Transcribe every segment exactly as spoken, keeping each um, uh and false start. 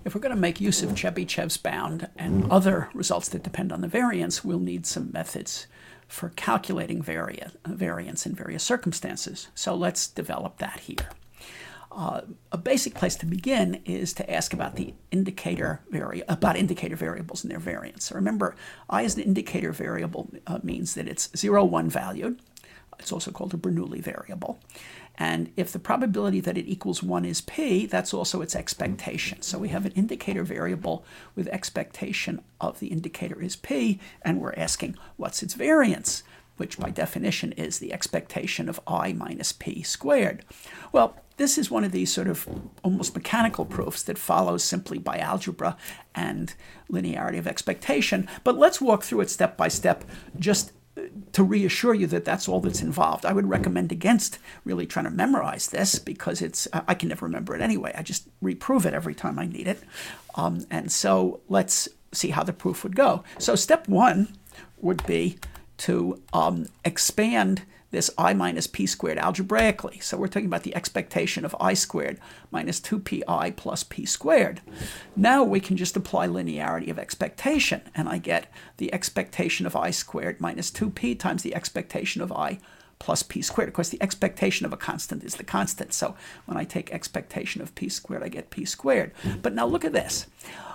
if we're going to make use of Chebyshev's bound and other results that depend on the variance, we'll need some methods for calculating vari variance in various circumstances. So let's develop that here. Uh, a basic place to begin is to ask about the indicator vari about indicator variables and their variance. So remember, I as an indicator variable uh, means that it's zero, one valued. It's also called a Bernoulli variable. And if the probability that it equals one is p, that's also its expectation. So we have an indicator variable with expectation of the indicator is p, and we're asking what's its variance, which by definition is the expectation of I minus p squared. Well, this is one of these sort of almost mechanical proofs that follows simply by algebra and linearity of expectation. But let's walk through it step by step just to reassure you that that's all that's involved. I would recommend against really trying to memorize this because it's I can never remember it anyway. I just reprove it every time I need it. Um, and so let's see how the proof would go. So step one would be to um, expand this I minus p squared algebraically. So we're talking about the expectation of I squared minus two pi plus p squared. Now we can just apply linearity of expectation, and I get the expectation of I squared minus two p times the expectation of I plus p squared. Of course, the expectation of a constant is the constant. So when I take expectation of p squared, I get p squared. But now look at this.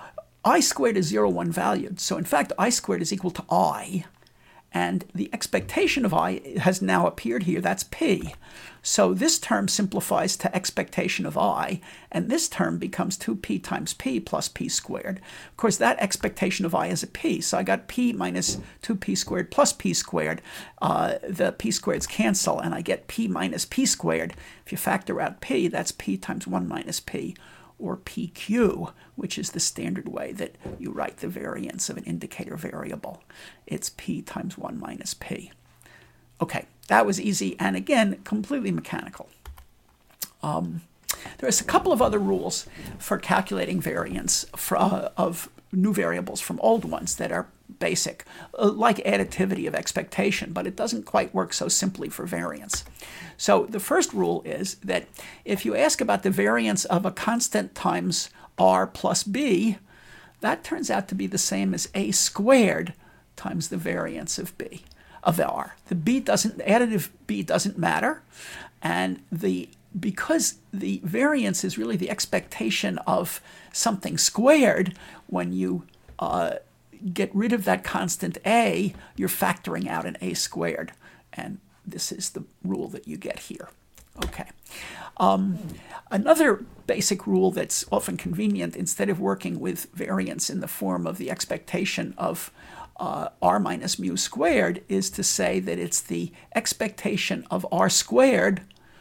I squared is zero, one valued. So in fact, I squared is equal to I. And the expectation of I has now appeared here. That's p. So this term simplifies to expectation of I, and this term becomes two p times p plus p squared. Of course, that expectation of I is a p, so I got p minus two p squared plus p squared. Uh, the p squareds cancel, and I get p minus p squared. If you factor out p, that's p times one minus p, or P Q, which is the standard way that you write the variance of an indicator variable. It's P times one minus P. Okay, that was easy, and again, completely mechanical. Um, there's a couple of other rules for calculating variance for, uh, of new variables from old ones that are basic, uh, like additivity of expectation, but it doesn't quite work so simply for variance. So the first rule is that if you ask about the variance of a constant times r plus b, that turns out to be the same as a squared times the variance of b, of r. The b doesn't, additive b doesn't matter, and the because the variance is really the expectation of something squared, when you uh, get rid of that constant a, you're factoring out an a squared. And this is the rule that you get here. Okay. Um, another basic rule that's often convenient, instead of working with variance in the form of the expectation of uh, r minus mu squared, is to say that it's the expectation of r squared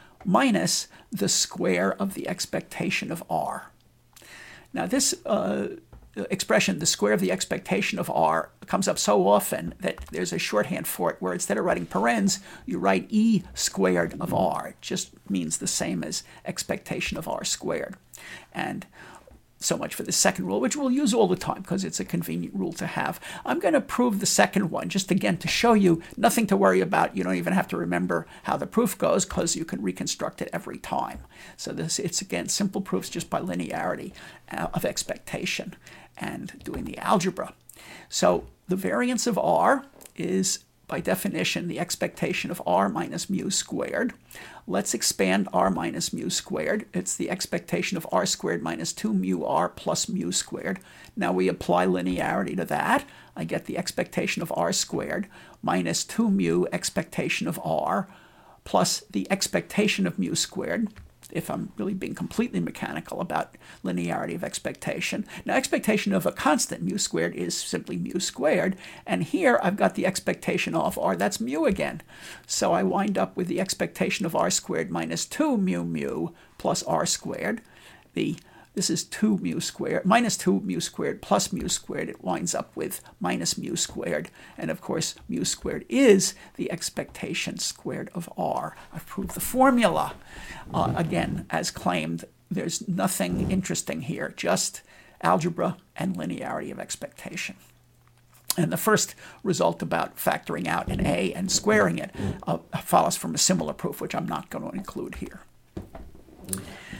minus the square of the expectation of r. Now this uh, expression, the square of the expectation of r, comes up so often that there's a shorthand for it where instead of writing parens, you write e squared of r. It just means the same as expectation of r squared. And so much for the second rule, which we'll use all the time because it's a convenient rule to have. I'm going to prove the second one, just again to show you nothing to worry about. You don't even have to remember how the proof goes because you can reconstruct it every time. So this, it's again simple proofs just by linearity uh, of expectation and doing the algebra. So the variance of r is by definition the expectation of r minus mu squared. Let's expand r minus mu squared. It's the expectation of r squared minus two mu r plus mu squared. Now we apply linearity to that. I get the expectation of r squared minus two mu expectation of r plus the expectation of mu squared, if I'm really being completely mechanical about linearity of expectation. Now, expectation of a constant, mu squared, is simply mu squared. And here I've got the expectation of r, that's mu again. So I wind up with the expectation of r squared minus two mu mu plus r squared. The This is two mu squared, minus two mu squared plus mu squared. It winds up with minus mu squared. And of course, mu squared is the expectation squared of r. I've proved the formula. Uh, again, as claimed, there's nothing interesting here, just algebra and linearity of expectation. And the first result about factoring out an a and squaring it uh, follows from a similar proof, which I'm not going to include here.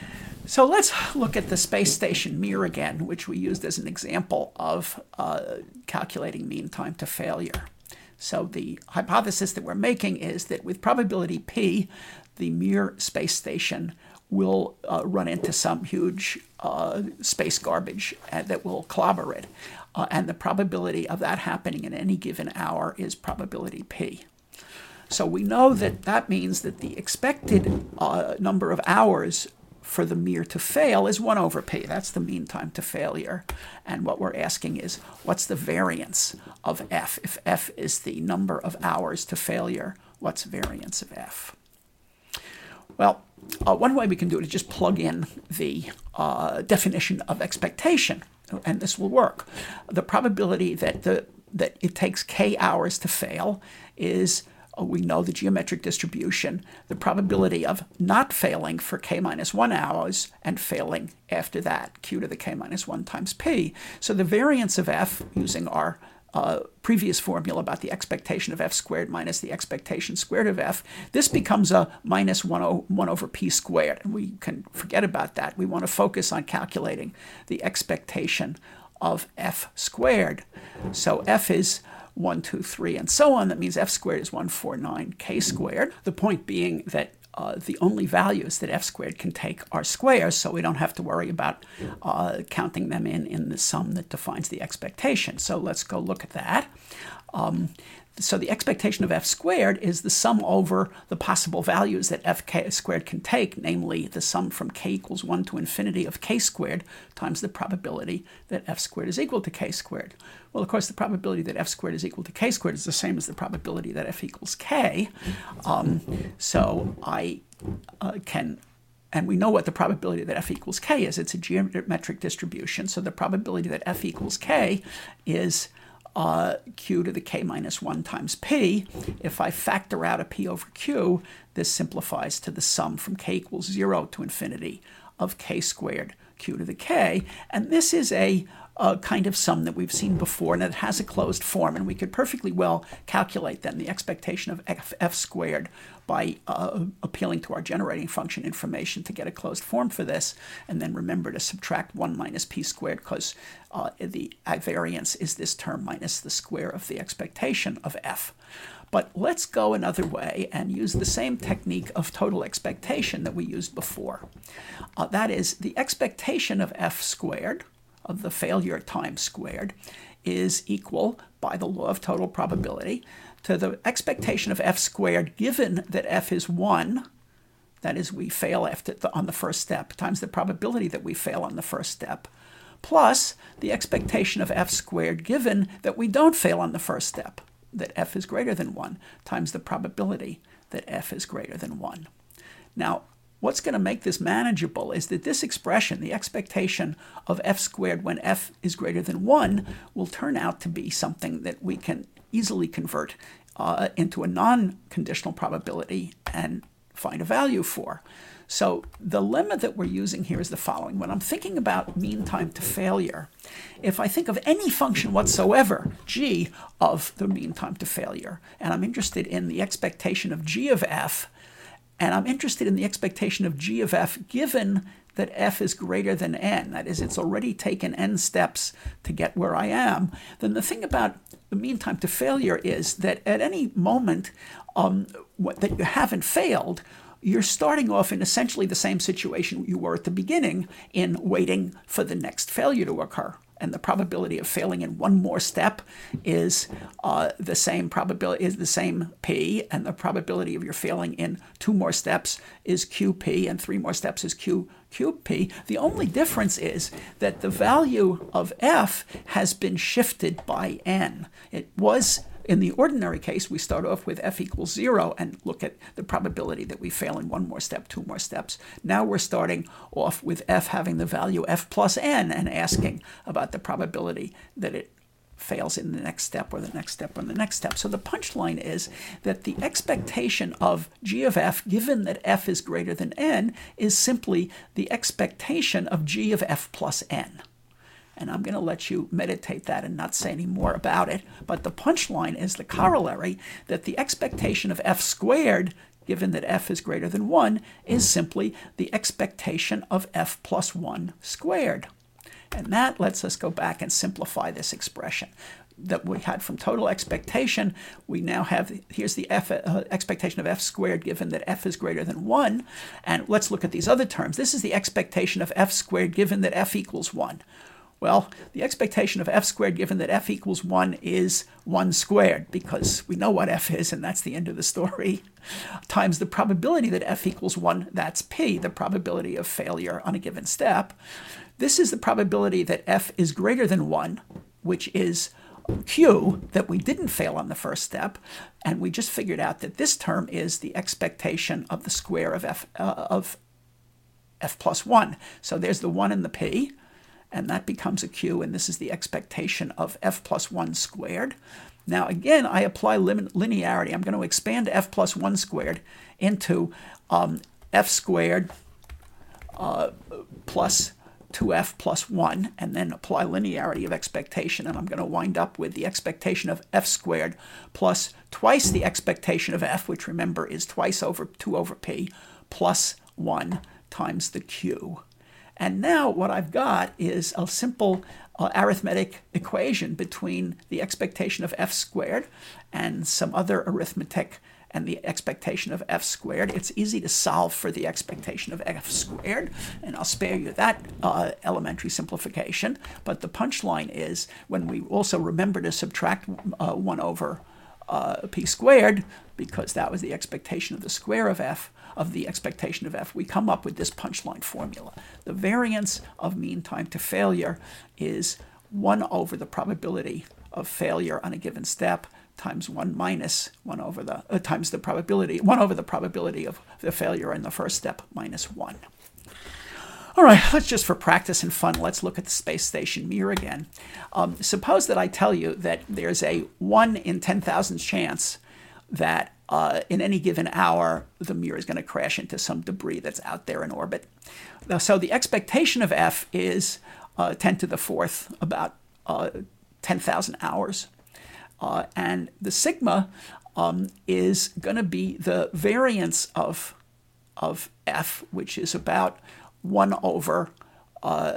So let's look at the space station mirror again, which we used as an example of uh, calculating mean time to failure. So the hypothesis that we're making is that with probability P, the Mir space station will uh, run into some huge uh, space garbage that will clobber it. Uh, and the probability of that happening in any given hour is probability P. So we know that that means that the expected uh, number of hours for the Mir to fail is one over P. That's the mean time to failure. And what we're asking is, what's the variance of F? If F is the number of hours to failure, what's variance of F? Well, uh, one way we can do it is just plug in the uh, definition of expectation, and this will work. The probability that, the, that it takes k hours to fail is, uh, we know the geometric distribution, the probability of not failing for k minus one hours and failing after that, q to the k minus one times p. So the variance of F, using our Uh, previous formula about the expectation of F squared minus the expectation squared of F, this becomes a minus one over P squared. And we can forget about that. We want to focus on calculating the expectation of F squared. So F is one, two, three, and so on. That means F squared is one hundred forty-nine K squared. The point being that Uh, the only values that F squared can take are squares, so we don't have to worry about uh, counting them in in the sum that defines the expectation. So let's go look at that. Um, so the expectation of F squared is the sum over the possible values that F k squared can take, namely the sum from k equals one to infinity of k squared times the probability that F squared is equal to k squared. Well, of course, the probability that F squared is equal to k squared is the same as the probability that F equals k. Um, so I uh, can, and we know what the probability that F equals k is. It's a geometric distribution. So the probability that F equals k is Uh, q to the k minus one times p. If I factor out a p over q, this simplifies to the sum from k equals zero to infinity of k squared q to the k. And this is a, a kind of sum that we've seen before, and it has a closed form. And we could perfectly well calculate then the expectation of f, f squared by uh, appealing to our generating function information to get a closed form for this. And then remember to subtract one minus p squared, because uh, the variance is this term minus the square of the expectation of f. But let's go another way and use the same technique of total expectation that we used before. Uh, that is, the expectation of f squared, of the failure time squared, is equal, by the law of total probability, to the expectation of f squared given that f is one, that is, we fail after the, on the first step, times the probability that we fail on the first step, plus the expectation of f squared given that we don't fail on the first step, that f is greater than one, times the probability that f is greater than one. Now, what's going to make this manageable is that this expression, the expectation of f squared when f is greater than one, will turn out to be something that we can easily convert uh, into a non-conditional probability and find a value for. So the lemma that we're using here is the following. When I'm thinking about mean time to failure, if I think of any function whatsoever, g of the mean time to failure, and I'm interested in the expectation of g of f, and I'm interested in the expectation of g of f given that f is greater than n, that is, it's already taken n steps to get where I am, then the thing about the mean time to failure is that at any moment um, what, that you haven't failed, you're starting off in essentially the same situation you were at the beginning in waiting for the next failure to occur. And the probability of failing in one more step is uh, the same probability is the same p, and the probability of your failing in two more steps is qp, and three more steps is q qp. The only difference is that the value of f has been shifted by n. It was, in the ordinary case, we start off with f equals zero and look at the probability that we fail in one more step, two more steps. Now we're starting off with f having the value f plus n and asking about the probability that it fails in the next step or the next step or the next step. So the punchline is that the expectation of g of f, given that f is greater than n, is simply the expectation of g of f plus n. And I'm going to let you meditate that and not say any more about it. But the punchline is the corollary that the expectation of f squared given that f is greater than one, is simply the expectation of f plus one squared. And that lets us go back and simplify this expression that we had from total expectation. We now have, here's the f, uh, expectation of f squared given that f is greater than one. And let's look at these other terms. This is the expectation of f squared given that f equals one. Well, the expectation of f squared given that f equals one is one squared, because we know what f is, and that's the end of the story, times the probability that f equals one, that's p, the probability of failure on a given step. This is the probability that f is greater than one, which is q, that we didn't fail on the first step, and we just figured out that this term is the expectation of the square of f, uh, of f plus one. So there's the one in the p, and that becomes a q, and this is the expectation of f plus one squared. Now again, I apply lim linearity. I'm going to expand f plus one squared into um, f squared uh, plus two f plus one, and then apply linearity of expectation, and I'm going to wind up with the expectation of f squared plus twice the expectation of f, which remember is twice over two over p, plus one times the q. And now what I've got is a simple uh, arithmetic equation between the expectation of f squared and some other arithmetic and the expectation of f squared. It's easy to solve for the expectation of f squared, and I'll spare you that uh, elementary simplification. But the punchline is, when we also remember to subtract uh, one over uh, p squared, because that was the expectation of the square of f, of the expectation of f, we come up with this punchline formula. The variance of mean time to failure is one over the probability of failure on a given step times one minus one over the, uh, times the probability, one over the probability of the failure in the first step minus one. All right, let's just for practice and fun, let's look at the space station Mir again. Um, suppose that I tell you that there's a one in ten thousand chance that uh, in any given hour, the Mir is going to crash into some debris that's out there in orbit. Now, so the expectation of f is uh, ten to the fourth, about uh, ten thousand hours. Uh, and the sigma um, is going to be the variance of, of f, which is about one over uh,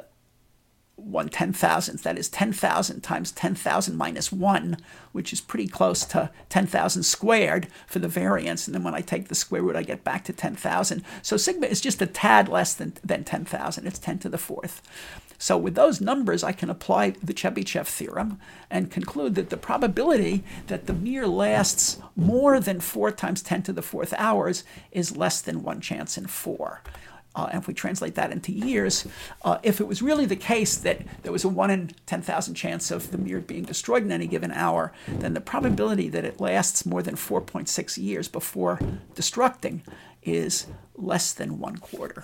one ten thousandth. That is ten thousand times ten thousand minus one, which is pretty close to ten thousand squared for the variance. And then when I take the square root, I get back to ten thousand. So sigma is just a tad less than, than ten thousand. It's ten to the fourth. So with those numbers, I can apply the Chebyshev theorem and conclude that the probability that the Mir lasts more than four times ten to the fourth hours is less than one chance in four. Uh, and if we translate that into years, uh, if it was really the case that there was a one in ten thousand chance of the Mir being destroyed in any given hour, then the probability that it lasts more than four point six years before destructing is less than one quarter.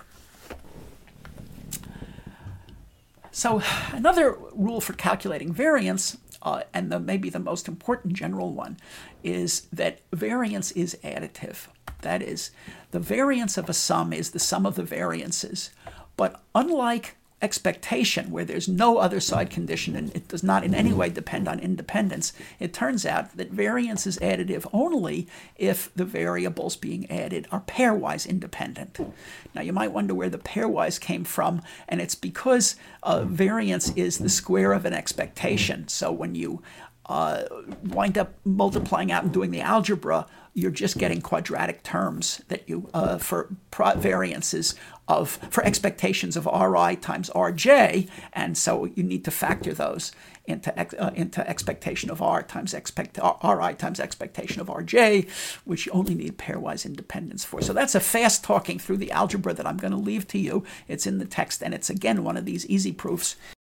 So another rule for calculating variance, uh, and the, maybe the most important general one, is that variance is additive. That is, the variance of a sum is the sum of the variances. But unlike expectation, where there's no other side condition and it does not in any way depend on independence, it turns out that variance is additive only if the variables being added are pairwise independent. Now you might wonder where the pairwise came from, and it's because uh, variance is the square of an expectation. So when you uh, wind up multiplying out and doing the algebra, you're just getting quadratic terms that you uh, for variances of for expectations of Ri times Rj, and so you need to factor those into uh, into expectation of R times expect Ri times expectation of Rj, which you only need pairwise independence for. So that's a fast talking through the algebra that I'm going to leave to you. It's in the text, and it's again one of these easy proofs.